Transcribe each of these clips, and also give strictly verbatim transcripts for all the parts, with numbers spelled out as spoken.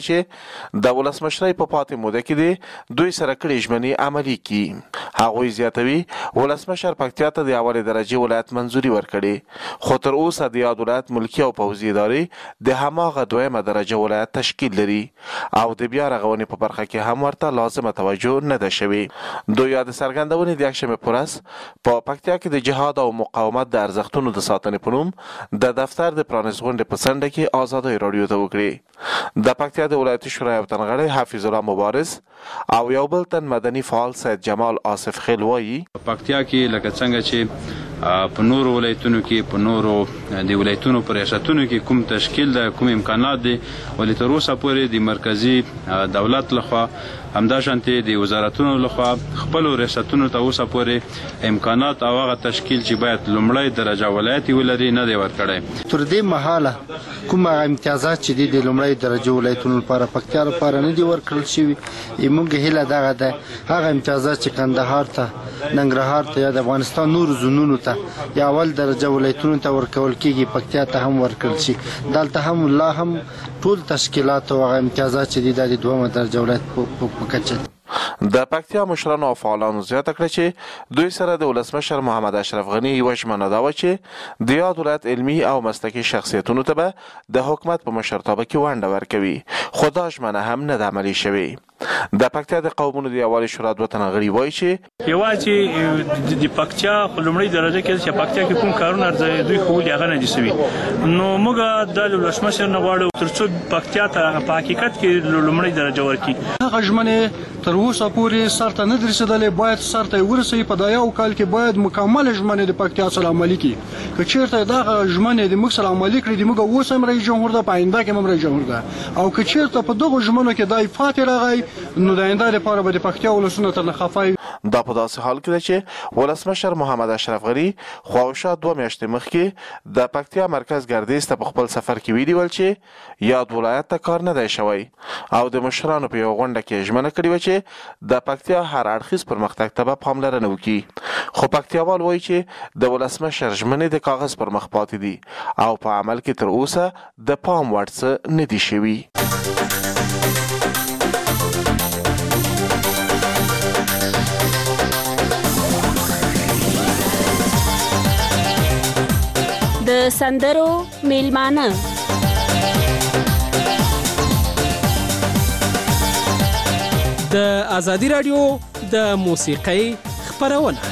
چې د ولسمشرۍ په پاتې موده کې د دوی سره کړي ژمنې عملي کړي. هغوی زیاتوي ولسمشر پکتیا ته د اولې درجې ولایت منځوري ورکړي، خو تر اوسه د یاد ولایت ملکي او پوځي ادارې د هماغه دویمه درجه ولایت تشکیل لري او د بیا رغونې په برخه کې هم ورته لازمه توجه نه ده شوې. دوی د څرګندونې د یکشنبې په ورځ په پکتیا کې د جهاد او مقاومت د ارزښتونو د ساتنې په نوم د دفتر د پرانیست غونډې په څنډه کې ازادۍ راډیو ته وکړي. د پکتیا د ولایتي شورا یو تن غړی حفیظ الله مبارز او یو بل تن مدني فعال سید جمال آصف خیل وایي پکتیا کې لکه څنګه چې په نورو ولایتونو کې په نورو د ولایتونو پر ریاستونو کې کوم تشکیل ده، کوم امکانات دي، ولې تر اوسه پورې د مرکزی دولت لخوا همداشانتې د وزارتونو لخوا خپل ریاستونو ته اوسه پورې امکانات او هغه تشکیل چې باید لومړی درجه ولایت ولري نه دی ورکړی. تر دې مهاله کوم امتیازات چې دي د لومړی درجه ولایتونو لپاره پکتیا لپاره نه دي ورکړل شوي. موږ هیله دغه ده هغه امتیازات چې کندهار ته، ننګرهار ته یا د افغانستان نورو زونونو ته یا اول درجه ولایتونو ته ورکول کېږي، پکتیا ته هم ورکړل شي. دلته هم لا هم ټول تشکیلات او هغه امتیازات چې دي د دویمه درجه ولایت په د پکتیا مشرانو او فعالانو زیاته کړه چې دوی سره د ولسمشر محمد اشرف غني یوه ژمنه دا وه چې د یاد ولایت علمي او مسلکي شخصیتونو ته به د حکومت په مشرتابه کې ونډه ورکوي، خو دا ژمنه هم نه ده عملي شوې. د پکتیا د قومونو د یووالي شورا دوه تنه غړي وایي چې یوازې د پکتیا په لومړۍ درجه کې چې پکتیا کې کوم کارونه دوی ښوولي هغه نه دي سوي، نو موږ د ولسمشر نه غواړو تر څو پکتیا ته په حقیقت کې لومړۍ درجه ورکړي. هغه ژمنې تر اوسه پورې سر ته نه دي رسېدلې، باید سر ته یې ورسوي. په دا یو کال کې باید مکمل ژمنې د پکتیا سره عملي کړي. که چېرته دغه ژمنې د موږ سره عملي کړي، د موږ اوس هم رئیس جمهور ده، په آینده کې هم رئیس جمهور ده، او که چېرته په دغو ژمنو کې دا افات راغی نو د آینده لپاره به د پکتیا ولسونه تر نه خفه وي. دا په داسې حال کې ده چې ولسمشر محمد اشرف غني خواوشا دوه میاشتې مخکې د پکتیا مرکز ګردیز ته په خپل سفر کې ویلي ول چې یاد ولایت ته کار نه دی شوی او د مشرانو په یوه غونډه کې ژمنه کړې وه چې د پکتیا هر اړخیز پرمختګ ته به پاملرنه وکړي. خو پکتیاوال وایي چې د ولسمشر ژمنې د کاغذ پر مخ پاتې دي او په عمل کې تر اوسه د پام وړ څه نه دي شوي. د سندرو میلمانه د ازادي راډیو د موسیقۍ خپرونه.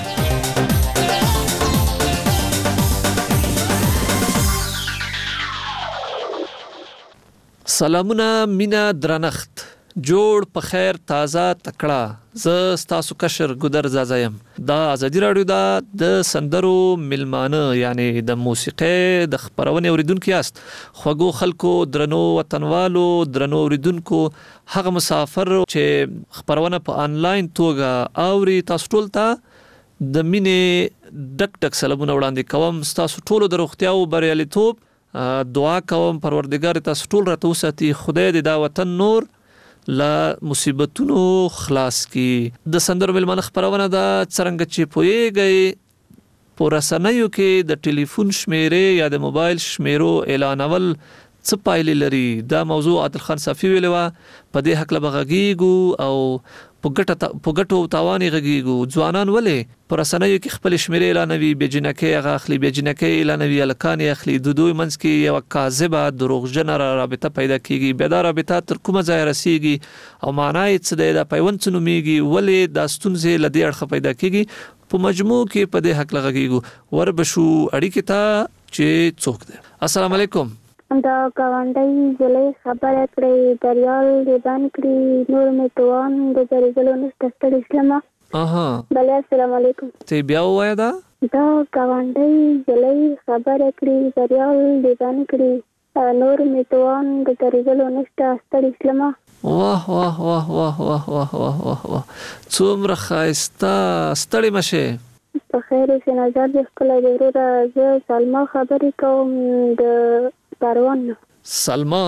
سلامونه، مینا، درنښت، جوړ په خیر، تازه تکړه. زه ستاسو کشر ګودر زازا یم. دا ازادي راډیو دا د سندرو میلمانه یعنی د موسیقۍ د خپرونې اوریدونکو یاست. خوږو خلکو، درنو وطنوالو، درنو اوریدونکو، هغه مسافر چې خپرونه په آنلاین توګه اوري، تاسو ټول ته د مینې ډک ډک سلامونه وړاندې کوم. ستاسو ټولو د روغتیا او بریالیتوب دعا کوم، پروردګار تاسو ټول راته وساتي، خدای دې دا وطن نور له مصیبتونو خلاص کی. د سندرو میلمانه خپرونه دا څرنګه چې پوهیږئ په رسنیو کې د ټلیفون شمیرې یا د موبایل شمیرو اعلانول څه پایلې لري. دا موضوع عادل خان صافي ویلې وه، په دې هکله به غږیږو او په ګټو تاوان یې غږیږو. ځوانان ولې په رسنیو کې خپل شمیرې اعلانوي، بې جنکۍ هغه اخلي، بې جنکۍ اعلانوي، هلکان یې اخلي. د دوی منځ کې یوه کاذبه دروغجنه رابطه پیدا کېږي. بیا دا رابطه تر کومه ځایه رسېږي او معنا یې څه دی، دا پیوند څه نومېږي، ولې دا ستونزې له دې اړخه پیدا کېږي. په مجموع کې په دې هکله غږیږو. وربشو اړیکې ته چې څوک دی. السلام علیکم. دا ګاونډۍ زلۍ خبره کړې، دریال دې بند کړي، نور مې توان د درېدلو نشته، ستړې شلمه. اها بله السلام علیکم. ته بیا ووایه. دا دا ګاونډۍ زلۍ خبره کړي، دریال دې بند کړي، نور مې توان د درېدلو نشته، ستړې شلمه. واه واه واه واه واه واه واه واه واه څومره ښایسته. ستړې مشې. په خیر اوسې، نظر دې ښکلی دی وروره. زه سلما خبرې کوم د پروان. سلما؟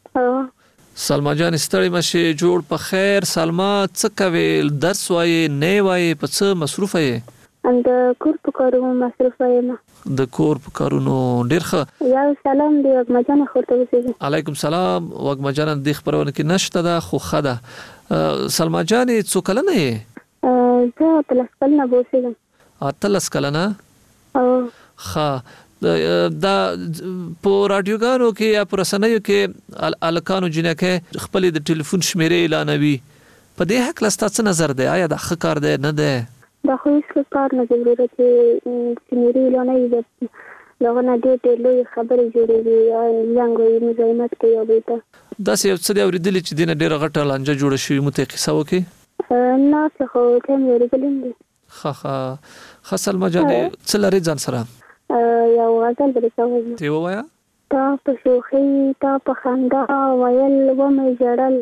سلما جان ستړې مشې، جوړ په خیر. سلما څه کوې؟ درس وایې، نه وایې، په څه مصروفه یې؟ د کور په کارونو مصروفه یم. د کور په کارونو ډیر ښه. یو سلام دی وګما جان خورته وسیږي. علیکم سلام وګما جان د خبرونه کې نشته ده خو خده. سلما جان څو کلنه یې؟ زه تلس کلنه بوسیږم. تلس کلنه؟ او ښه. دا په رادیوګانو کې یا پر رسنیو کې الکانو جنکه خپل د ټلیفون شمیرې اعلانوي. په دې حق لستا څه نظر دی؟ آیا دا ښه کار دی نه دی؟ دا خو هیڅ کار نه دی چې شمیرې اعلانوي دغه نه ډېر ډېر لوی خبرې جوړېږي زنګ مزاحمت کوي او بیته داسې یو څه دی اورېدلي چې دینه ډېره غټه لانجه جوړه شوې مو ته قصه وکړي؟ نه څه خو ته مې اورېدلی دی. ښه ښه ښه سلما جانې څه لرې ځان سره؟ یو غزل به درته ووایم. ته ووایه. تا په شوخۍ تا په خندا ویل ومې ژړل.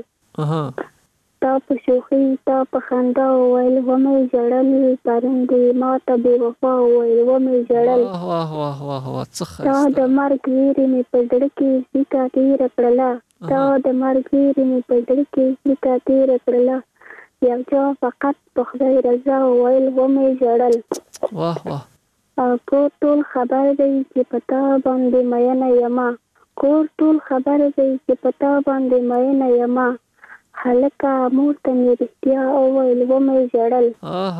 تا په شوخۍ تا په خندا ویل ومې ژړل پرون دې ما ته بې وفا ویل ومې ژړل. واه واه واه واه څه ښایسته. تا د مرګ ویرې مې په زړه کې ځیکه تېره کړله. تا د مرګ ویرې مې په زړه کې ځیکه تېره کړله. یو چا فقط په خدای رضا ویل ومې ژړل. واه واه. کور ټول خبر دی چې پتا باندې مینه یما. کور ټول خبر دی چې پتا باندې مینه یما. هلکه مور ته مې رښتیا وویل ومې ژړل.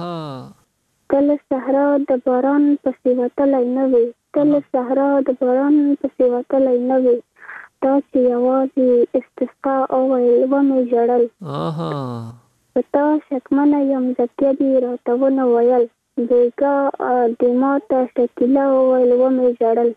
کله صحرا د باران پسې وتلی نه وي. کله صحرا د باران پسې وتلی نه وي. تا چې یوازې استسقا وویل ومې ژړل. په تا شکمنه یم زکیه دې راته ونه ویل. بیګا د ماته شکیله وویل ومې ژړل.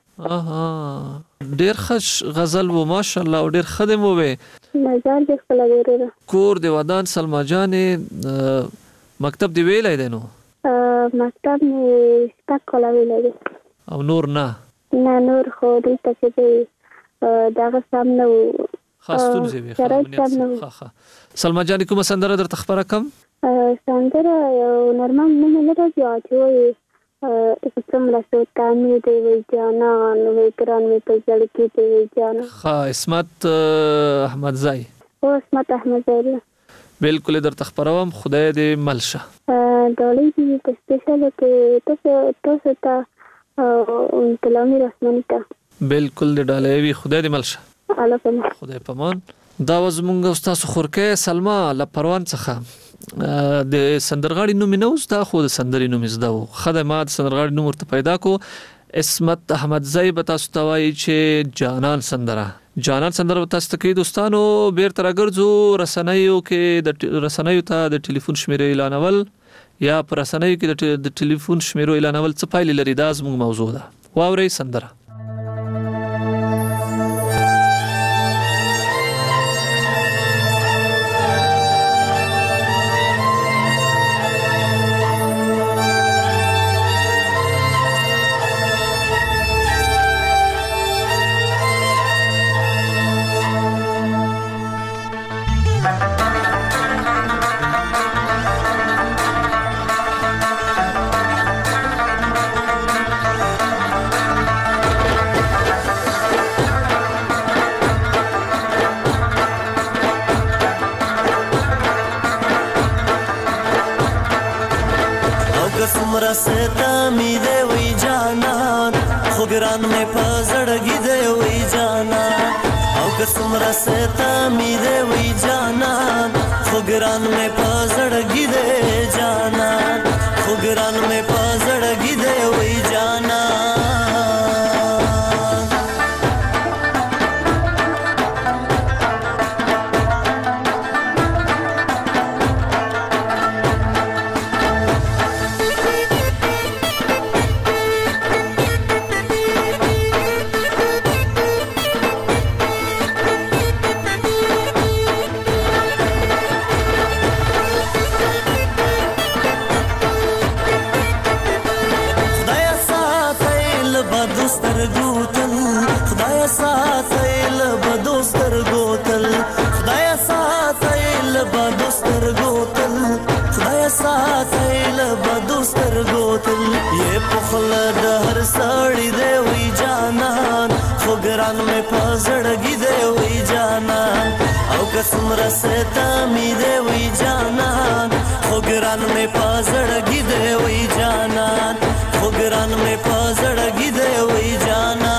ډېر ښه غزل و ماشاءالله او ډېر ښه دې مو وې. نظر دې خپله ویروره. کور دې ودان سلما جانې مکتب دې ویلی دی نو؟ مکتب مې شپږ کاله ویلی دی. او نور نه؟ نه نور خو دلته چې دی دغه سم نه و. ښه ستونزې وې ښه ښه. سلما جانې کومه سندره درته خپره کړم؟ سندره یو نرمن نوم یې لري چې وایي څومره سوتا مې دی وی جانان وی ګران مې په زړه کې دی وی جانان. ښه اسمت احمدزی. او اسمت احمدزی بالکل درته خپروم خدای دې مل شه. ډالۍ دې په سپیشل کې تاسو تاسو ته کلامي رسمنی ته بالکل دې ډالۍ وي خدای دې مل شه. الله پامان. خدای پامان. دا و زمونږ استاد خورکه سلما له پروان څخه د سندرغاړي نوم نه اوس دا خو د سندري نوم زده وو. خدمات سندرغاړي نوم ورته پیدا کو اسمت احمدزی به تاسو ته وایي چې جانان سندره جانان سندره تاسو ته کې دوستانو بیرته راګرځو رسنیو کې د رسنیو ته د ټلیفون شمیرې اعلانول یا پر رسنیو کې د ټلیفون شمیرو اعلانول څه پایلې لري دا زموږ موضوع ده. واورئ سندره. خو ګران مې په زړګي دی وای جانا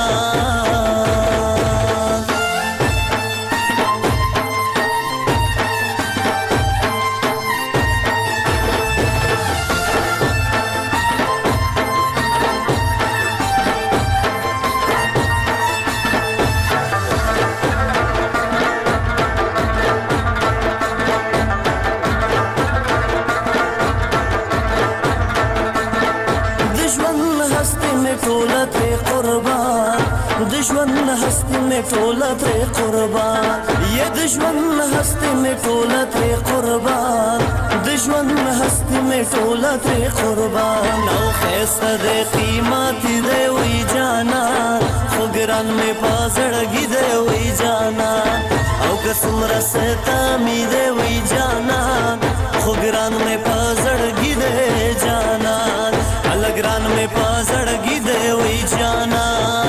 دشمن هستی میں ټوله ترې قربان یا دشمن هستی میں ټوله ترې قربان دشمن هستی میں ټوله ترې قربان او خیسته دې قیمت دې وی جانا خو ګران مې په زړګي دې وی جانا او که څومره ستا مې دې وی جانا خو ګران مې په زړګي دې جانا ال ګران مې په زړګي دې وی جانا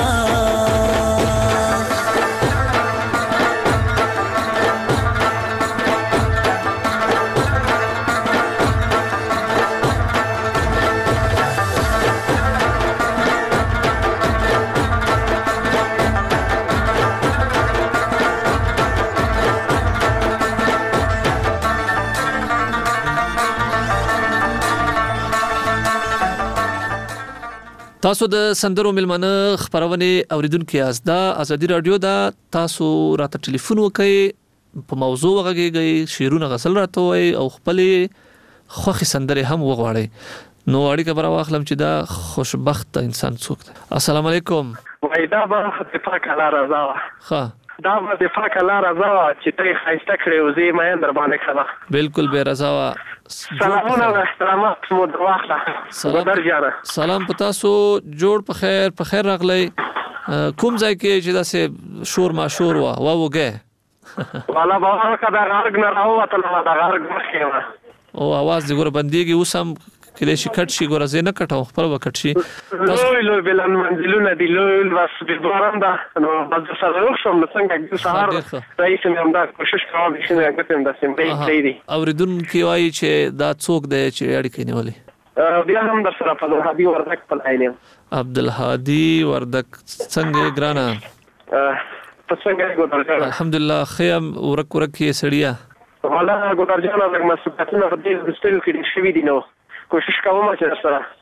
تاسو د سندرو ملمنه خبرونه اوریدونکو یاست دا ازادي رادیو دا تاسو راته ټلیفون وکړئ په موضوع وغږیږئ شیرونه غسل راته وای او خپل خوخي سندره هم وغواړئ نو اړیکه برا واخلم چې دا خوشبخت انسان څوک دی السلام علیکم وای دا به دفاع کلا رضا ها دا به دفاع کلا رضا چې ته خایسته کړې او زه مې در باندې کړه بالکل به رضا سلامونه و احترامات مو دواخله سلام سلام پتا سو جوړ په خیر په خیر راغلی کوم ځای کې چې داسې شور ما شور وا وا وګه والا بابا کدا غارګ نه راو ته نو دا غارګ مخه او आवाज دې ګور بنديږي اوس هم کله شي کټ شي ګور زه نه کټاو خپل وکټ شي لوی لوی بلن منزلونه دی لوی بس په باران دا نو بس سره یو څوم څنګه د سهار رئیس مې هم دا کوشش کوم چې نه غوښتم د سیم دی دی اوریدونکو وایي چې دا څوک دی چې اړیکې نیولې بیا هم در سره په هادي وردک په عینم عبدالهادي وردک څنګه ګرانا په څنګه ګورځه الحمدلله خیم ورک ورک یې سړیا والا ګورځه نه مسؤلیتونه په دې ستل کې شوي دي نو کوشش کوم چې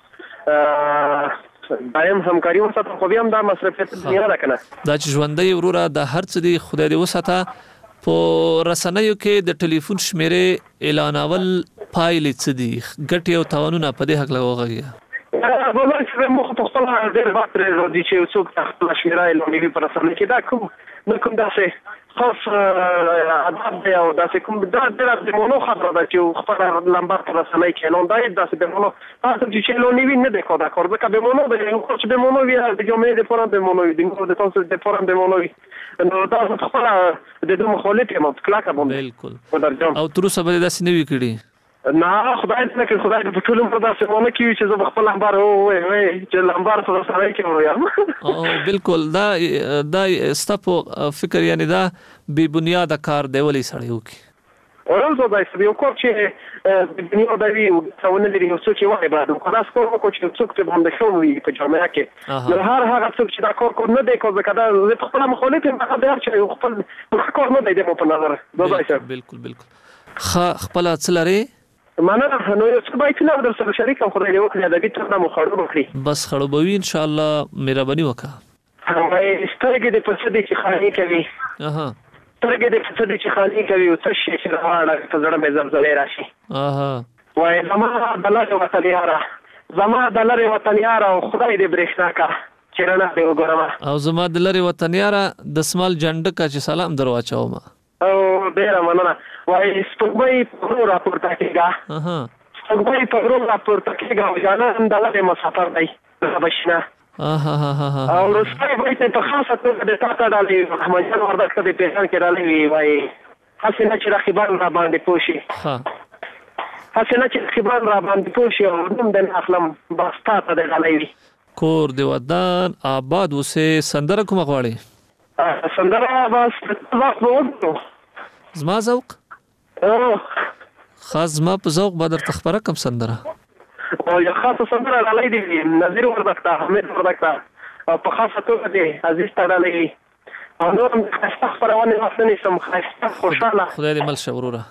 سره دایم همکاري وساتم خو بیا هم دا مصرفیت دنیا ده کنه دا چې ژوندۍ وروره د هر څه دی خدای دې وساته په رسنیو کې د ټلیفون شمیرې اعلانول پایلې څه دي ګټې او تاوانونه په دې حق لغوږیږي والله چې مخ په خپل ډېر وخت راځي چې څوک خپل شمیره اعلانوي په رسنیو کې دا کوم نو کوم داسې خاص ادب دی او داسې کوم دا د مونو خبره ده چې خپل لمبر په رسنۍ کې اعلان دی داسې به مونو تاسو چې اعلانوي نه دی کودا کار ځکه به مونو به یو څه به مونو وی د جمعې د فورم به مونو د نو د تاسو د فورم به مونو نو دا خپل د دوه مخالف یم کلاکه باندې بالکل او تر اوسه به داسې نه وی کړی نه خدای دې کې خدای دې په ټول عمر داسې ونه کوي چې زه خپل لمبر وای وای چې لمبر سره سره کې ورایم او بالکل دا دا ستاسو فکر یعنی دا بی بنیاد کار دی ولې سړیو کې ورته دا چې یو کوم چې د دنیا د وی څونه لري یو څه چې وای بعد خلاص کوم کو چې څوک ته باندې شوی په جامعه کې نو هر هغه څوک چې دا کار کول نه دی کوم ځکه دا خپل مخالف یم هغه چې خپل کار نه دی په نظر دا بالکل بالکل خپل څلري مننه نو یو څه باید نه در سره شریکم خدای دې وکړي دا دې ته مو خړو وکړي بس خړوبوي ان شاء الله مهرباني وکړه هغه سترګې دې په څه دي چې خاني کوي اها سترګې دې په څه دي چې خاني کوي او څه شي چې راړه په زړه مې زمزمې راشي اها وای زما د لاره وطن یاره زما د لاره وطن یاره او خدای دې برېښنا کا چیرنه دې وګورم او زما د لاره وطن یاره د سمال جنډ کا چې سلام درواچوم او ډیر مننه وای سپوږمۍ په راپورته کېږي اها سپوږمۍ په راپورته کېږي او جانان د لاره مسافر دی بشنه اها ها ها او رسای وای ته په خاصه توګه د تاته ډالې رحمان جان وردک ته پیغام کې ډالې وای حسنه چې رخیبان را باندې پوشي ها حسنه چې رخیبان را باندې پوشي او نوم د اخلم باستا ته ډالې کور دی ودان آباد وسه سندره کوم غواړي سندره بس وخت وو زما ذوق او خاص ما په ذوق بدر تخبره کوم سندره او یو خاصه سندره ډالۍ دی نظیر وردک ته حمید وردک ته او په خاصه توګه دی عزیز ته ډالۍ او نور هم ښایسته خپرونې وخت نه نیسم ښایسته خوشحاله خدای دې مل شه وروره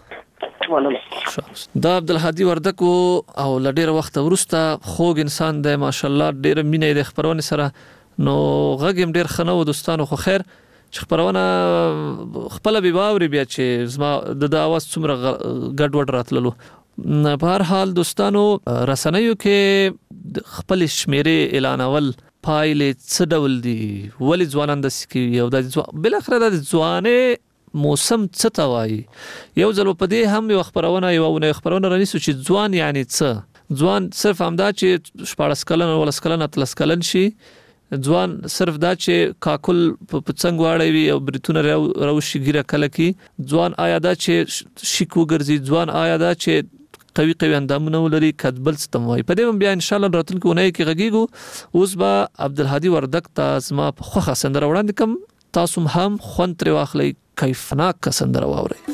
دا عبدالهادي وردک او له ډېره وخته وروسته خوږ انسان دی ماشاءالله ډېره مینه یې د خپرونې سره نو غږ یې هم ډېر ښه نه و دوستانو خو خیر چې خپرونه خپله بې واوري بیا چې زما د د اواز څومره ګډوډ راتللو په هر حال دوستانو رسنیو کې خپل شمیرې اعلانول پایلې څه ډول دي ولې ځوانان داسې کوي او د بالاخره د ځوانۍ موسم څه ته وایي یو ځل په دې هم یو خپرونه یو اونۍ خپرونه رانیسو چې ځوان یعنی څه ځوان صرف همدا چې شپاړس کلن ولس کلن اتلس کلن شي ځوان صرف دا چې کاکل په څنګ واړوي او بریتونه راوشي ګیره کله کې ځوان آیا دا چې شیک وګرځي ځوان آیا دا چې قوي قوي اندامونه ولري کدبل ستم وای په دې بیا ان شاء الله راتلونکي اونۍ کې غږیږو اوس به عبدالهادي وردک ته زما په خوخه سندره وړاندې کوم تاسو هم خوند ترې واخلئ کیفناک سندره واورئ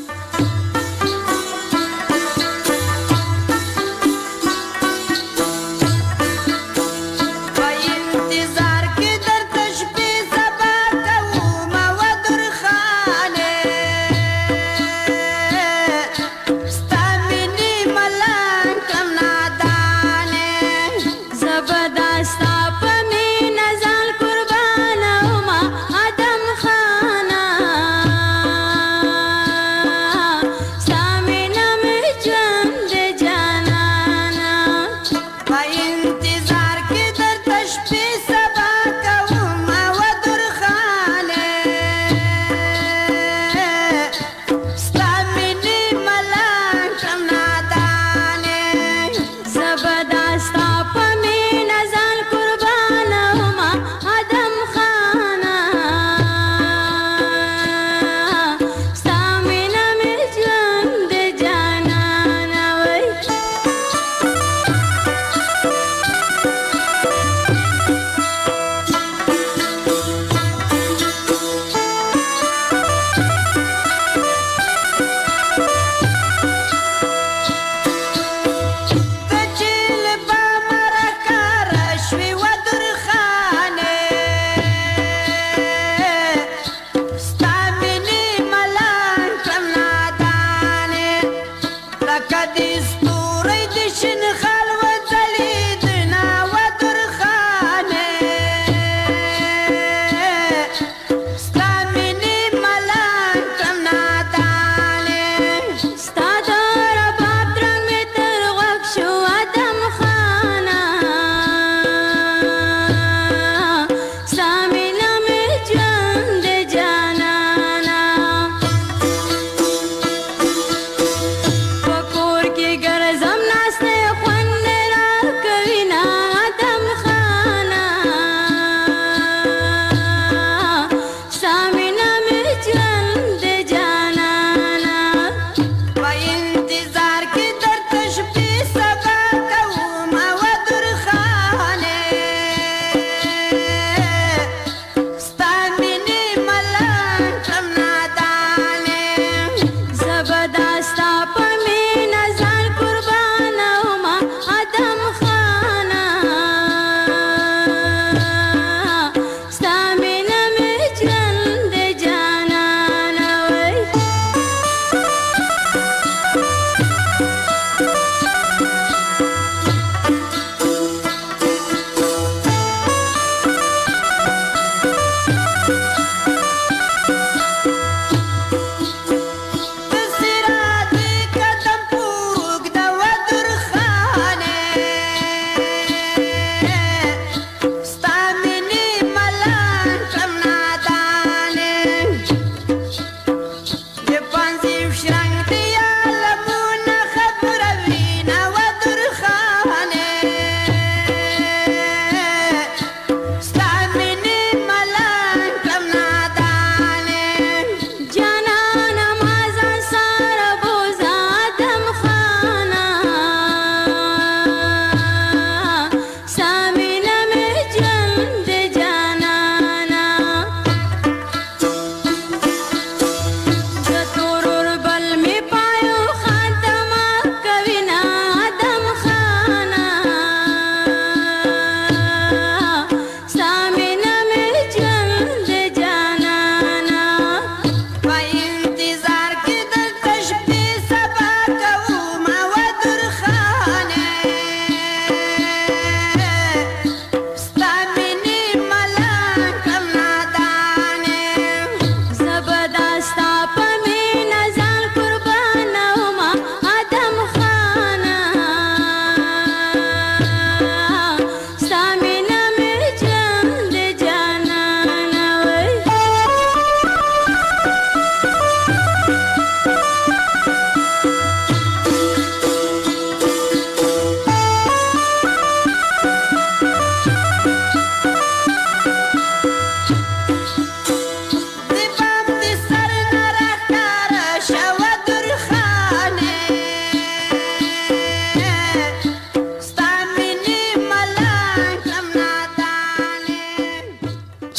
Bye.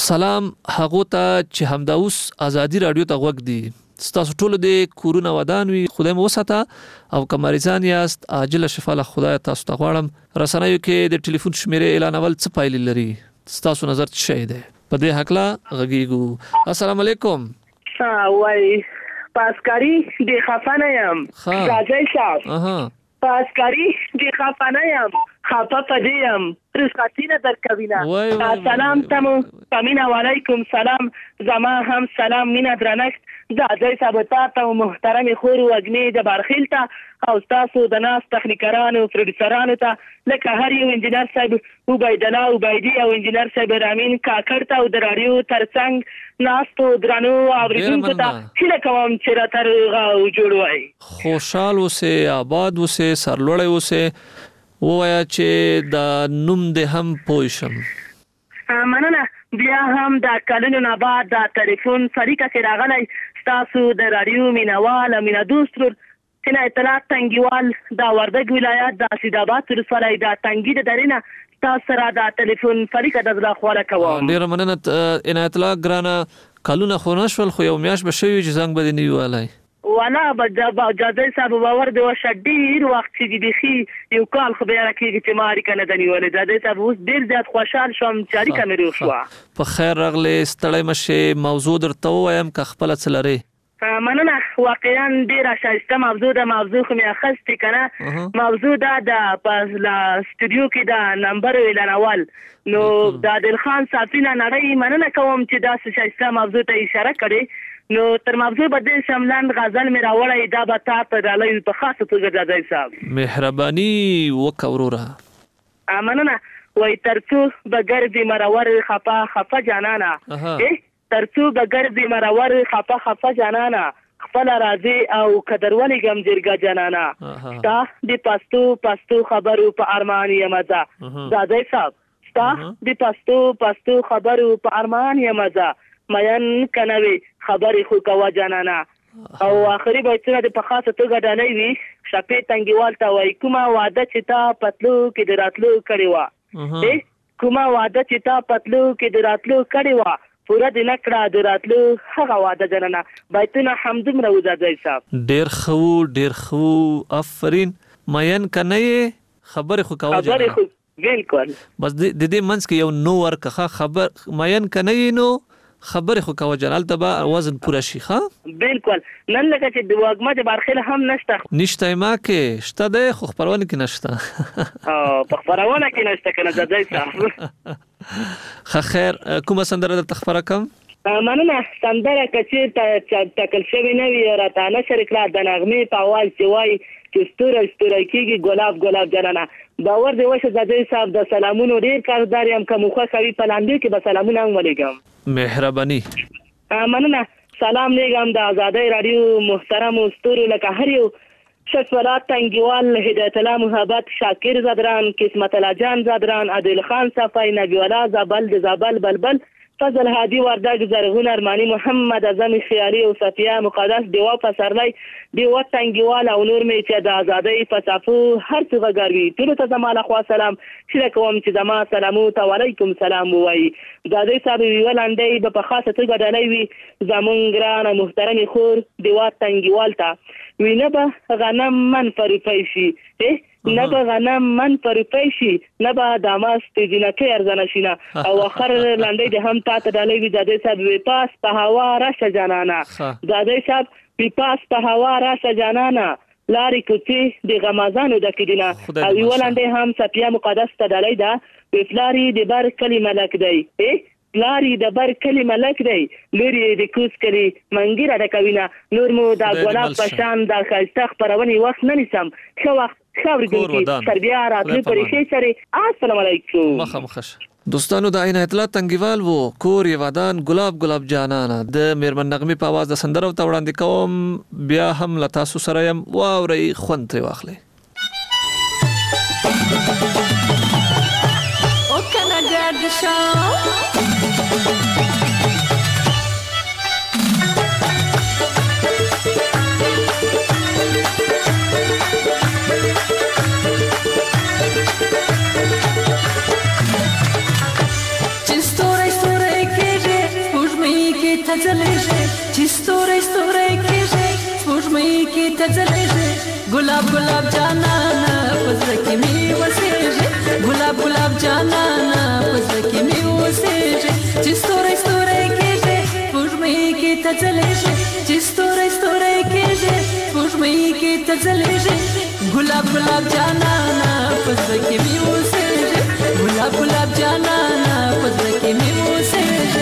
سلام هغه ته چې همدا اوس ازادي رادیو ته وګ دی ستاسو ټول د کورونا ودان وي خدای مو وساته او کمریزان یاست عاجل شفا له خدای تاسو ته غواړم رسنیو کې د ټلیفون شمیرې اعلانول څه پایلې لري ستاسو نظر څه شي دی په دې حق لا غږیږو السلام علیکم ها وای پاسکاری د خفانه يم راځي صاحب اها پاسکاری د خفانه يم خفه پدیم رساتینه در کوینا سلام تمو پامین علیکم سلام زما هم سلام مینا درنښت دا ځای ثابته ته محترم خور وګنی د بارخیل ته او تاسو د ناس تخنیکرانو پروډوسرانو ته لکه هر یو انجنیر صاحب عبید الله عبیدی او انجنیر صاحب رامین کاکړ ته او د رادیو ترڅنګ ناستو درنو اوریدونکو ته هیله کوم چې را ترغه جوړوي خوشحال اوسه آباد اوسه سرلوړی اوسه وایا چې د نوم د هم پوښم مننه بیا هم د کلونو نه بعد د ټلیفون فریقه کې راغلی تاسو د رادیو مینوال مینا دوست چې اطلاع تنګیوال د وردګ ولایت د سیدآباد ولسوالۍ د تنګي د درینه تاسو را د ټلیفون فریقه د زړه خوره کوم ډیر مننه ان اطلاع ګرانه کلونه خو نشول خو یو میاش به شوی چې زنګ بده نیولای والا بجابا جاده صاحب باور دی وشډیر وخت چې بيخي یو کال خو بیا راکېږي چې ماری کنه د نیولې جاده صاحب اوس ډیر زیات خوشحال شوم چې اړیکه مې روښوا په خیر راغلی ستړی مشه موضوع درته وایم که خپل څلري مننه واقعا ډیر شایسته موضوع ده موضوع خو مې اخستې کنه موضوع ده د په استودیو کې د نمبر اعلانول نو د عادل خان صافینا نړۍ مننه کوم چې دا شایسته موضوع ته اشاره کړې نو تر موضوع بدل شملان غزل مې راوړی دا به تا ته ډالۍ په خاصه توګه جاځي صاحب مهرباني وکوروره مننه وای ترڅو بغرد مرور خفا خفا جانانا ترڅو بغرد مرور خفا خفا جانانا خپل راځي او قدرولې غم جرګه جانانا تا د پستو پستو خبرو په ارمان یمزه جاځي صاحب تا د پستو پستو خبرو په ارمان یمزه مین کنوي خبرې خو کوا جانانا او اخري بیتونه د په خاصه توګه ډالۍ وي شپې تنګیوال ته وای کومه وعده چې تا پتلو کې د راتلو کړی و کومه وعده چې تا پتلو کې د راتلو کړی و پورا د نکړه د راتلو هغه وعده جننه بیتونه حمدم روزه صاحب ډیر خو ډیر خو افرین مین کنه خبرې خو کوا جاننا بالکل بس د دې منځ کې یو نو ورکه خبر مین کنه نو خبرې خو کاوه جنال ته به وزن پوره شي ښه بالکل نن لکه چې د واګما د بارخیل هم نشته نشته ما کې شته ده خو خبرونه کې نشته او په خبرونه کې نشته کنه ځای صاحب خیر کومه سندره د تخبره کم مننه سندره کچې ته تکل شوی نه وی راته نه شریکلا د نغمې په اواز چې وای چې ستوره ستوره کېږي ګلاب ګلاب جنانه باور دی وشه ځای صاحب د سلامونو ډیر کاردار یم کوم خو خوي په لاندې کې به سلامونه هم ولېګم مهرباني مننه سلام لېګم د آزادۍ رادیو محترم استورو لکه هر یو شفرات تنګیوال هدایت الله محبت شاکر زدران قسمت الله جان زدران عادل خان صفای نبی الله زبل د زبل بلبل فضل هادي وردګ زرغون ارمانی محمد اعظم خیاري او صفیه مقدس دیوا پسرلی دیوا تنګیوال او نور می چې د آزادۍ په صفو هر څه غږوي ټول ته زماله خو سلام چې کوم چې زما سلامو ته علیکم سلام وای د دې صاحب ویلاندې په خاصه توګه ډالۍ وي زمونږ ګران محترم خور دیوا تنګیوال ته وینه به غنم من فریفای شي نه به غنم من پرپای شي نه به داماس تجینکه ارزنه شینه او اخر لاندې د هم تا ته ډالۍ وي د دې صاحب وی پاس په هوا راشه جانانا د دې صاحب وی پاس په هوا راشه جانانا لاري کوڅې د غمازانو د کډینا او ولاندې هم صفیه مقدس ته ډالۍ ده وی فلاري د بر کلی ملک دی لاري د بر کلی ملک دی لوري د کوس کلی منګیره د کوینا نور مو د ګلاب پشان د خاصه خبرونی وخت نه نسم خو وخت خبرګونکي تربیه راتلو پرېښې سره السلام علیکم مخمخش دوستانو د عین اطلاع تنګیوال وو کور یوادان ګلاب ګلاب جانانا د میرمن نغمه په आवाज د سندرو ته وړاندې کوم بیا هم لتا سو سره يم واوري خوند ته واخلي او کنه ګرد شو چې ستوري ستوري کې کې تزلېږي ګلاب ګلاب جانانا پزړه کې می وسېږي ګلاب ګلاب جانانا پزړه کې می وسېږي چې ستوري ستوري کېږي پښمې کې تزلېږي چې ستوري ستوري کېږي پښمې کې تزلېږي ګلاب ګلاب جانانا پزړه کې می وسېږي ګلاب ګلاب جانانا پزړه کې می وسېږي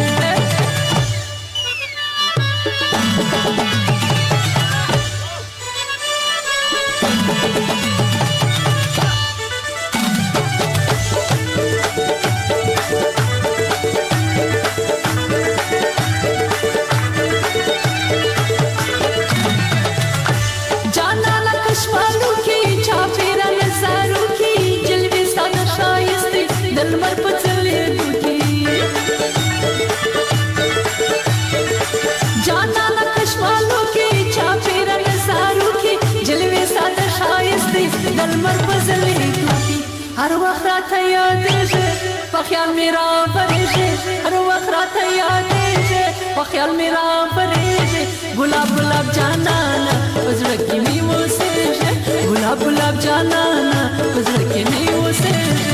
دلمر پزلی دوکی هر وقت رات یادیږي په خیال می را پریږي هر وخت رات یادیږي په خیال می را پریږي ګلاب ګلاب جانانا پزړه کې می وسېږي ګلاب ګلاب جانانا پزړه کې می وسېږي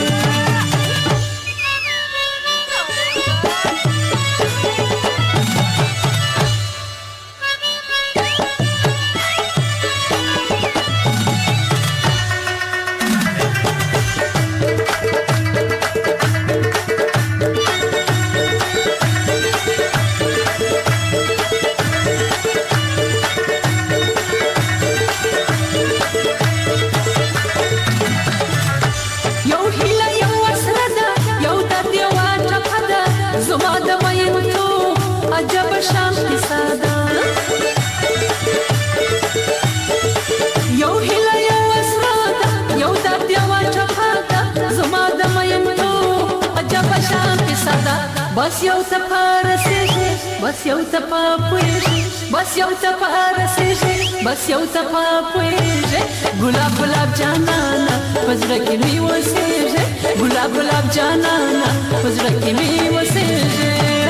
بس یو ته پارسېږي بس یو ته پاپوېږي بس یو ته پارسېږي بس یو ته پاپوېږي ګلاب ګلاب جانانا پزړه کې می وسېږي ګلاب ګلاب جانانا پزړه کې می وسېږي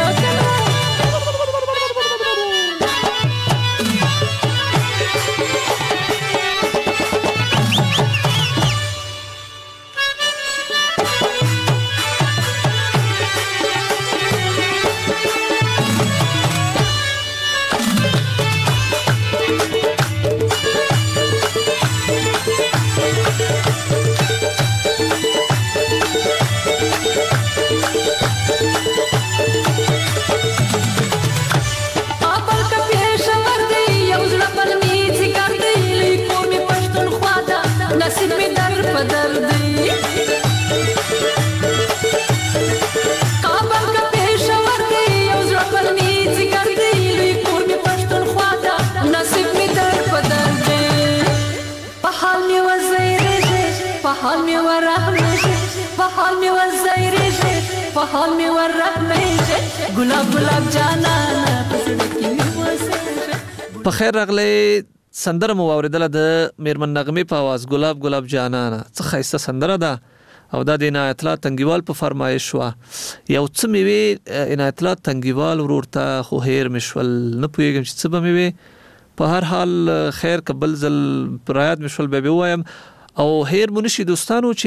په خیر راغلی سندره مو واوریدله د میرمن نغمې په आवाज ګلاب ګلاب جانانا څه ښایسته سندره ده او دا د عنایت الله تنګیوال په فرمایش شوه یو څه مې وې عنایت الله تنګیوال ورور ته خو هیر مې شول نه پوهېږم چې څه به مې وې په هر حال خیر که بل ځل په رایاد مې شول بیا به ووایم او هیر مو نشي دوستانو چې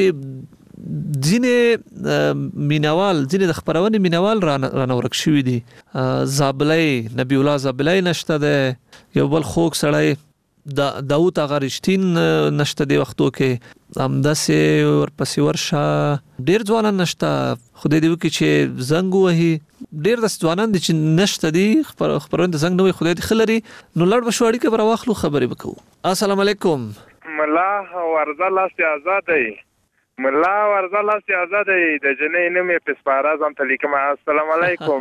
ځینې مینوال ځینې د خپرونې مینوال رانه ورک شوي دي زابلی نبی الله زابلی نشته دی یو بل خوږ سړی داود اغا رشتین نشته دی وختو کې همداسې ورپسې ورشه ډېر ځوانان نشته خدای دې وکړي چې زنګ ووهي ډېر داسې ځوانان دي چې نشته دي خپرونې د زنګ نه وي خدای دې ښه لري نو لړ به شو اړیکه به راواخلو خبرې به کوو السلام علیکم ملا ورځه لاستې آزاد دی ملا ورځه لاستې آزاد دی د جنې نوم یې پسپاره ځان ته لیکم السلام علیکم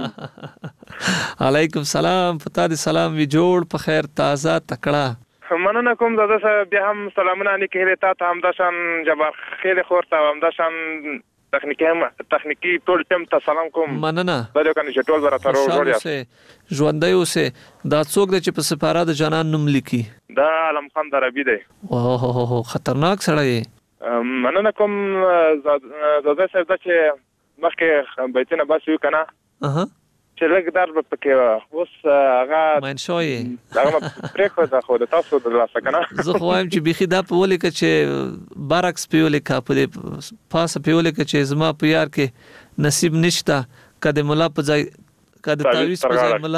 علیکم سلام پتا دې سلام وی جوړ په خیر تازه تکړه مننه کوم زده سره بیا هم سلامونه لیکې تا ته هم دشان جبار خیر خور ته هم دشان تخنیکی هم تخنیکی ټول ټیم ته سلام کوم مننه دا یو کنه چې ټول برته وروړي ژوندۍ اوسه دا څوک دی چې په سپاره د جنان نوم لیکي دا علم خان دربی دی اوه خطرناک سړی مننه کوم زده سره چې مخکې بیتونه بس یو کنه اها چې لږ درد به پکې و اوس هغه ماین شوی هغه مې پرېښوده خو د تاسو د لاسه که نه زه خو وایم چې بیخي دا په ولیکه چې برعکس پې ولیکه په دې پاسه پې ولیکه چې زما په یار کې نصیب نشته که د ملا په ځای که د تعویض په ځای ملا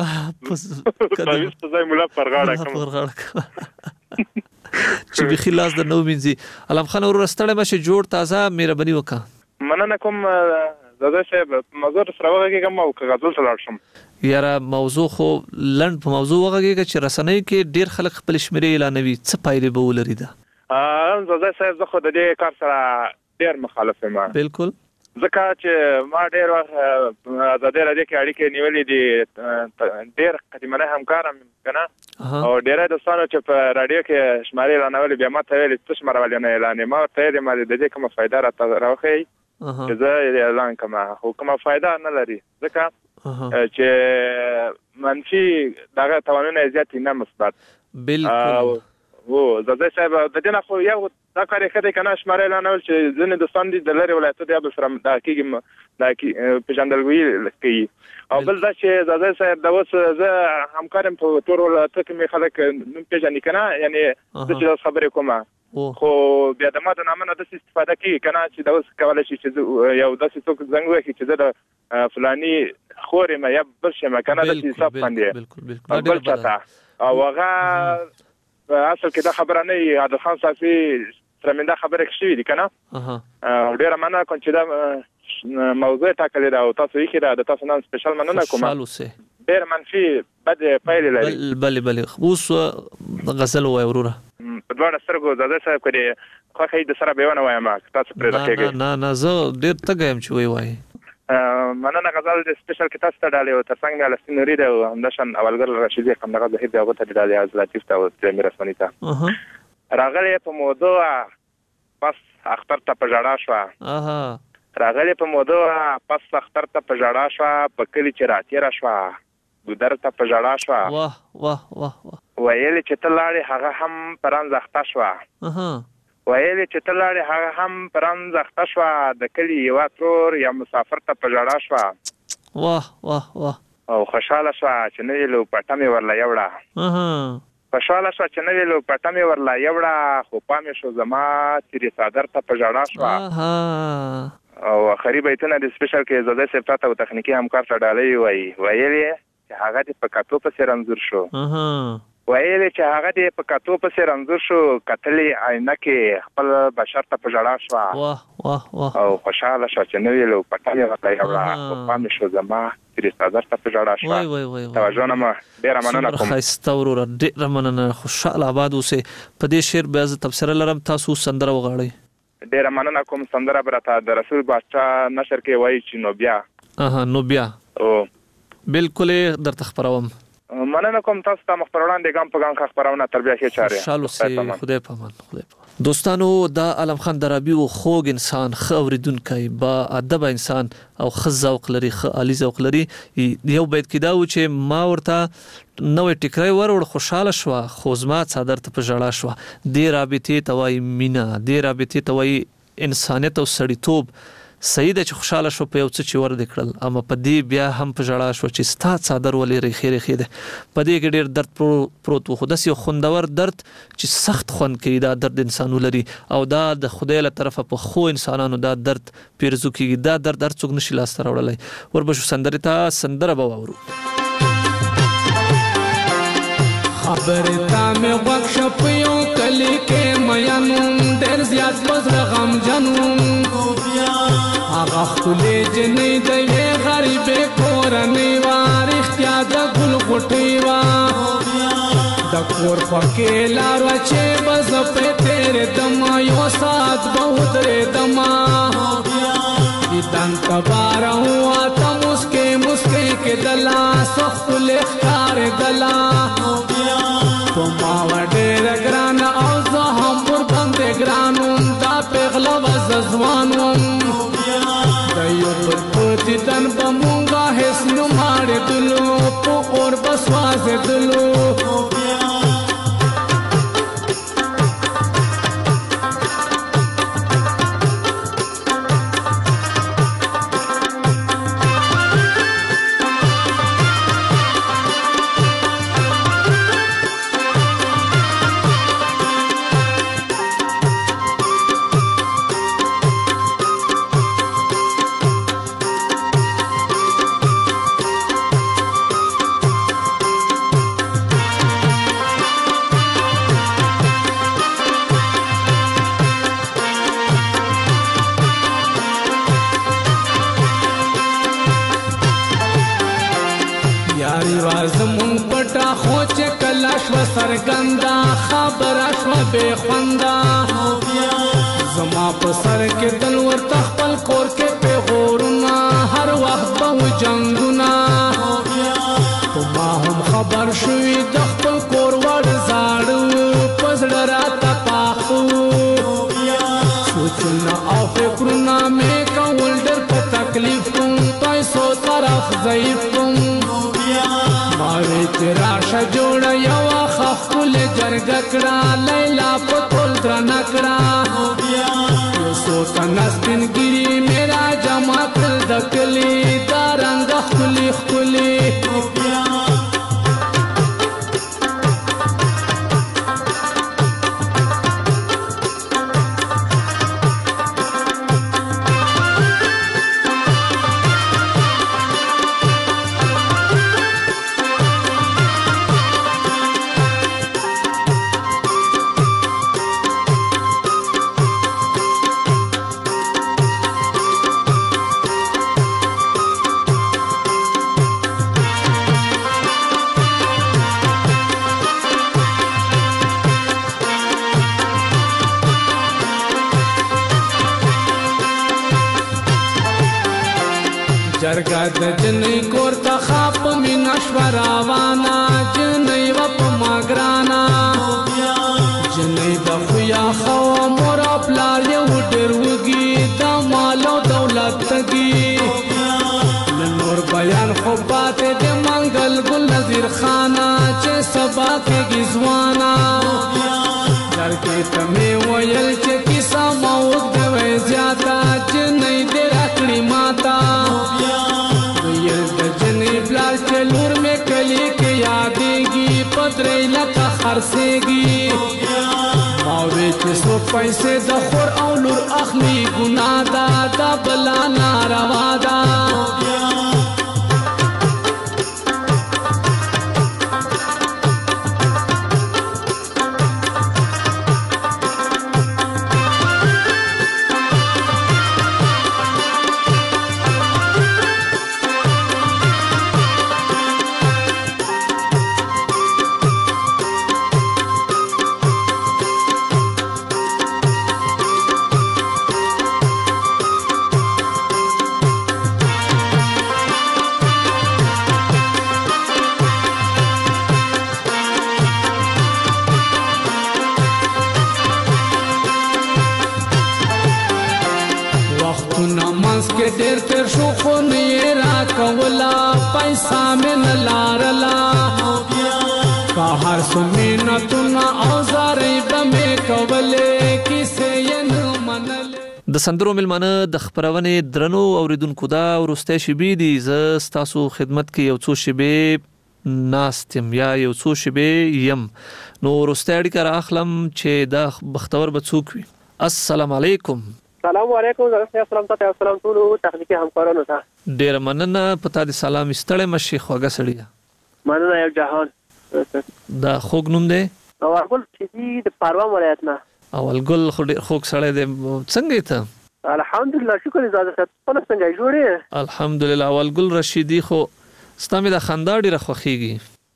تعویض په ځای ملا پر غاړه کړم چې بیخي لاس د نو مینځي علم خان ورور ستړی مشه جوړ تازه مهرباني وکړه مننه کوم زاده صاحب موضوع سره وغږېږم او که غزل ته لاړ شم یاره موضوع خو لنډ په موضوع وغږېږه چې رسنۍ کې ډېر خلک خپل شمېرې اعلانوي څه پایلې به ولري ده زاده صاحب زه خو د دې کار سره ډېر مخالف یم بالکل ځکه چې ما ډېر وخت ازادۍ راډیو کې اړیکې نیولې دي ډېر قدیمانه همکار یم که نه او ډېری دوستانو چې په راډیو کې شمارې اعلانولې بیا ما ته ویلې څه شمارولې نه اعلان ما ورته ویلې ما د دې کومه فایده راته راوښیي چې زه اعلان کوم خو کومه فایده نه لري ځکه چې منفي دغه توانونه زیات نه مثبت بالکل و زاده صاحب د دې نه خو یو دا کار یې ښه دی که نه شمارې اعلانول چې ځینې دوستان دي د لرې ولایتو د یو بل سره دا کېږي دا پېژندګلوي کوي او بل دا چې زاده صاحب دا اوس زه همکار یم په ټول ولایتو کې مې خلک نوم پېژني که نه یعنې زه چې داسې خبرې کومه خو بیا د ما د نامه نه داسې استفاده کوي که نه چې دا اوس کولی شي چې یو داسې څوک زنګ وکړي چې زه د فلاني خور یم یا بل شی یم که نه داسې حساب باندې بل چاته او هغه په اصل کې دا خبره نه وي عادل خان صافي سره مې دا خبرې شوي دي که نه ډېره مننه کوم چې دا موضوع ټاکلې ده او تاسو ایښې ده د تاسو نن سپیشل مننه کوم ډېر منفي بدې پایلې لري بلې بلې اوس غزل ووایه وروره په دواړه سترګو زاده صاحب که دې خوښه یې د سره بې ونه وایم تاسو پرې راخېږئ نه نه زه ډېر تږی یم چې ویې وایې مننه غزل د سپیشل کې تاسو ته ډالۍ او تر څنګ مې الستین نوري ده او همداشان اولګر رشیدي قمدغه زهیر دی هغه ته ډالۍ از لطیف ته او تیمیر اسماني ته راغلی په موضوع پس اختر ته په ژړا شوه راغلی په موضوع پس اختر ته په ژړا شوه په کلي چې راتېره شوه ګودر ته په ژړا شوه واه واه واه ویلې چې ته لاړې هغه هم په رنځ اخته شوه ویلې چې ته لاړې هغه هم په رنځ اخته شوه د کلي یوه ترور یا مسافر ته په ژړا شوه واه واه واه او خوشحاله شوه چې نوې لوپټه مې ورله یوړه خوشحاله شوه چې نوې لوپټه مې ورله یوړه خو پام یې شو زما تیرې څادر ته په ژړا شوه او آخري بیتونه د سپیشل کې زاده صاحب تاته او تخنیکي همکار ته ډالۍ وایي ویلې چې هغه دې په کتو پسې رنځور شو ویلې چې هغه دې په کتو پسې رنځور شو کتلې آینه کې خپل بشر ته په ژړا شوه واه واه واه او خوشحاله شوه چې نوې لوپټه مې ورته یوړه خو پام یې شو زما تیرې څادر ته په ژړا شوه توجه نه مه ډېره مننه کوم ښایسته وروره ډېره مننه خوشحاله آباد اوسئ په دې شعر بیا زه تبصره لرم تاسو سندره وغواړئ ډېره مننه کوم سندره به راته د رسول بادشاه نشر کې وایي چې نو بیا اها نو بیا بالکل درته خبروم مننه کوم تاسو ته مخ پر وړاندې ګام په ګام خبرونه تر بیا ښې چارې خوشحاله اوسئ خدای په امان خدای په دوستانو دا علم خان درابي و خوږ انسان ښه اورېدونکی با ادب انسان او ښه ذوق لري ښه عالي ذوق لري یو بیت کې دا و چې ما ورته نوې ټیکری وروړ خوشحاله شوه خو زما څادر ته په ژړا شوه دې رابطې ته وایي مینه دې رابطې ته وایي انسانیت او سړیتوب صحیح ده چې خوشحاله شو په یو څه چې ور دې کړل اما په دې بیا هم په ژړا شو چې ستا څادر ولې ریخې ریخې ده په دې کې ډېر درد پروت و خو داسې یو خوندور درد چې سخت خوند کوي دا درد انسان ولري او دا د خدای له طرفه په خو انسانانو دا درد پیرزو کېږي دا درد هر څوک نشي لاسته راوړلی وربشو سندرې ته سندره به واورو خبر تا مې غوږ شه په یو کلي کې مینون ډېر زیات بزړه غمجن هغه ښکلې جنۍ د یې غریبې کورنۍ وه رښتیا د ګل غوټۍ وه د کور پکې لار وه چې به زه پرې تېرېدمه یو ساعت به ودرېدمه دیدن ته باره وه ته مسکې مسکې کېدله څه ښکلې ښکارېدله په ما وه ډېره ګرانه او زه هم ورباندې ګران وم دا پېغله وه زه ځوان وم د یو بل په دیدن به مونږه هېڅ نه ماړېدلو په اور به سوځېدلو سرګندا خبره شوه بې خونده زما په سر کې دل ورته خپل کور کې پیغورونه هر وخت به و جنګونه خو ما هم خبر شوي د خپل کور وړ زاړه په زړه راته پاخه سوچونه او فکرونه مې کول ډېر په تکلیف کوم پیسو طرف ضعیف کوم ما وی چې راشه جوړه یوه ښه ښکلې جرګه کړه لیلا په ټول درنه کړه یو څو تنه سپین ګیري مې را جمع کړل د کلي دا رنګه ښکلي ښکلي جرګه د جنۍ کور ته ښه په مینه شوه راوانه جنۍ وه په ما ګرانه جنۍ د خویا ښه وه مور او پلار یې و ډېر وږي د مال او دولت تږي نه نور بیان خو پاتې د منګل ګل نظیر خانه چې سبا کېږي ځوانه جرګې ته مې ویل چې کیسه ما اوږده وی زیاته جنۍ دې راکړي ماته لور میں کلی کے یادے گی پدرے لکا خرسے گی ماوے چسو پیسے دخور او لور اخلی گناہ دا دا بلا ناروا دا ډېر تر شو خو نه یې راکوله پیسه مې نه لارله که هر څو مینتونه او زارۍ به مې کولې کیسې یې نه منلې د سندرو ملمانه د خپرونې درنو اوریدونکو دا وروستۍ شیبې دي زه ستاسو خدمت کې یو څو شیبې ناست یم یا یو څو شیبې یم نو وروستۍ اړیکه رااخلم چې دا بختور به څوک وي. السلام علیکم. سلام علیکم. السلام تاسو سلام ټول تخنیکی همکارانو ته. ډیر مننه پتا دي سلام ستړی مشي خوګه سړی. مننه یو جهان. دا خوګ نوم دی؟ اولګل چې د پروان ولایت نه. اولګل خو خوګ سړی دی څنګه ته؟ الحمدلله شکر زاده خپل څنګه جوړې؟ الحمدلله اولګل رشیدی خو ستامه د خندا ډیره خوخیږي.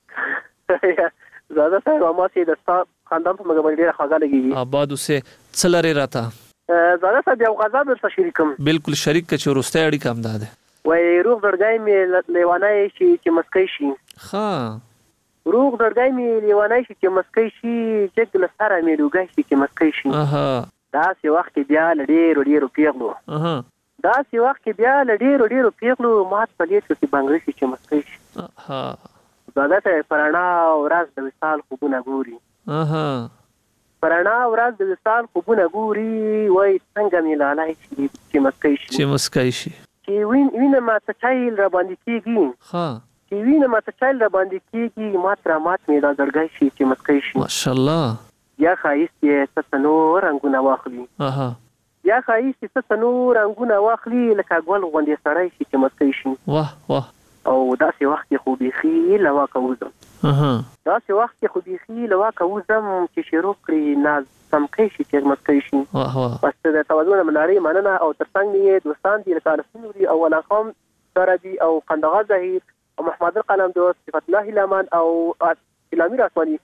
زاده صاحب ما سي د خاندان په مګر ډیره خوږه لګیږي. آباد اوسه څلری راته. زاده صاحب یو غزا درته شریکم. بالکل شریک ک چې ورسته اړیکه هم ده. وای روغ درګای می لیوانای شي چې مسکې شي. ها روغ درګای می لیوانای شي چې مسکې شي چې لسره می لوګای شي چې مسکې شي. اها دا سی وخت بیا لډیر ډیر پیغلو. اها دا سی وخت بیا لډیر ډیر پیغلو مات پلیټ کې بنگړې شي چې مسکې شي. اها زاده ته پرانا ورځ د وصال خوبونه ګوري. اها پرانا ورځ د وصال خوبونه ګوري وای څنګه می لالای شي چې مسکې شي. چې مسکې شي. چې وین وینه ما ته چایل را باندې کیږي. ها چې وینه ما ته چایل را باندې کیږي ما تر مات می دا درګای شي چې مسکې شي. ماشاءالله. یا خایست یې ستنو رنگونه واخلي. اها یا خایست یې ستنو رنگونه واخلي لکه ګل غوندې سړی شي چې مسکې شي. واه واه او داسې وخت کې خو بيخي لوا کوزم. اها داسې وخت کې خو بيخي لوا کوزم چې شروع کړی ناز سمکې شي چې مسکې شي. واه واه بس د توازن مناري مننه او ترڅنګ یې دوستان دي لکه رسولي او ولا خام سردي او قندغه ظهیر او محمد القلم دوست صفت الله لامان او اسلامي رسمي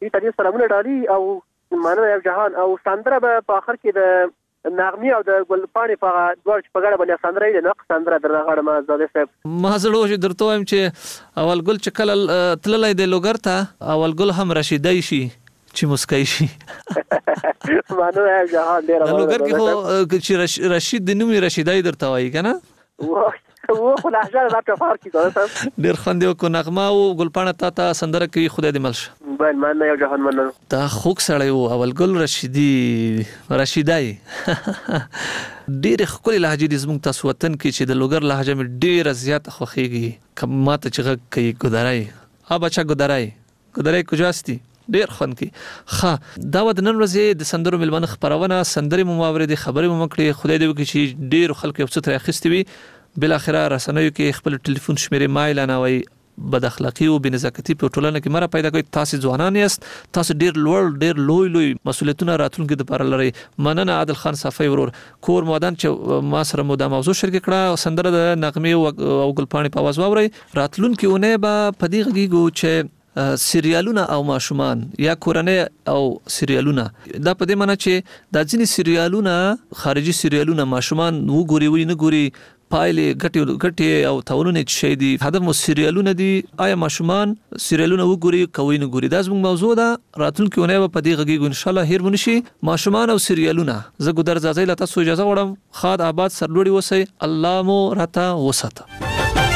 دې ته سلامونه ډالي او مننه یو جهان او سندره به په اخر کې د نغمي او د ګلپاڼې په دوه چې په ګډه باندې سندره یې نه سندره درنه غاړه ما زاده صاحب ما زړه چې درته وایم چې اول ګل چې کله تللی دی لوګر ته اول ګل هم رشیدای شي چې مسکای شي مننه یو جهان ډېره د لوګر کې خو چې رشید د نوم رشیدای درته وایي که نه و خو لهجه دا ټفار کی زاده صاحب ډېر خوند یې وکړو نغمه او ګلپاڼه تا ته سندره کوي خدای دې مل شه بل مننه یو جهان مننه دا خوږ سړی و اول ګل رشیدي رشیدای ډېرې ښکلې لهجې دي زموږ تاسو وطن کې چې د لوګر لهجه مې ډېره زیاته خوښېږي که ما ته چې غږ کوي ګودرای ها بچه ګودرای ګودرای کجاستی ډېر خوند کوي ښه دا به د نن ورځې د سندرو مېلمانه خپرونه سندرې مو واورېدې خبرې مو وکړې خدای دې وکړي چې ډېرو خلکو یو څه ترې اخیستې وي بالاخره رسنیو کې خپل ټلیفون شمیرې ما اعلانوئ بد اخلاقی او بنزاکتی په ټولنه کې مره پیدا کوي تاسو ځوانان یاست تاسو ډیر لوړ ډیر لوی لوی مسولیتونه راتلونکي د لپاره لري مننه عادل خان صافی ورور کور مودان چې ما سره مو د موضوع شریک کړه سندره د نغمه او ګلپاڼې په आवाज واوري راتلونکي ونه به په دې غږیږو چې سریالونه او ماشومان یا کورنۍ او سریالونه دا په دې معنی چې د ځینې سریالونه خارجي سریالونه ماشومان وګوري وي نه ګوري پایلې ګټي ګټي او تاولونه شي دي هدف مو سریالونه دي آیا ماشومان سریالونه وګوري کوي نه ګوري دا زموږ موضوع ده راتلونکي ونه په دې غږیږو ان شاء الله هیر ونشي ماشومان او سریالونه زه ګدر زازای له تاسو اجازه غواړم خاد آباد سرلوړي وسی الله مو راته وساته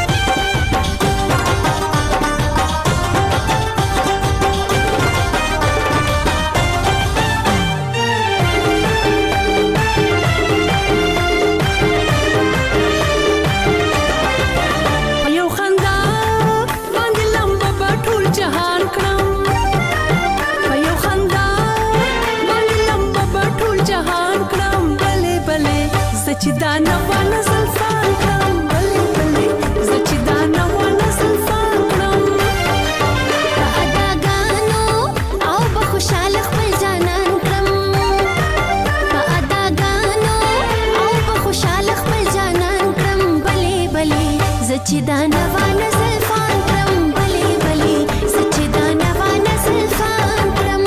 چې دا نوانه زلفان کړم بلې بلې زه چې دا نوانه زلفان کړم په اداګانو او په خوشحاله خپل جانان کړم په اداګانو او په خوشحاله خپل جانان کړم بلې بلې زه چې دا نوانه زلفان کړم بلې بلې زه چې دا نوانه زلفان کړم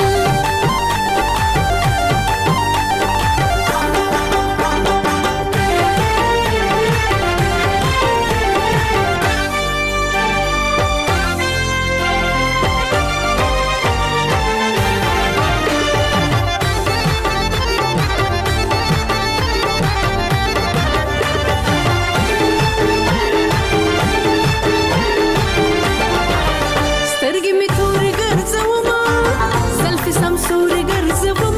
سترګې مې تورې ګرځومه زلفې سمسورې ګرځومه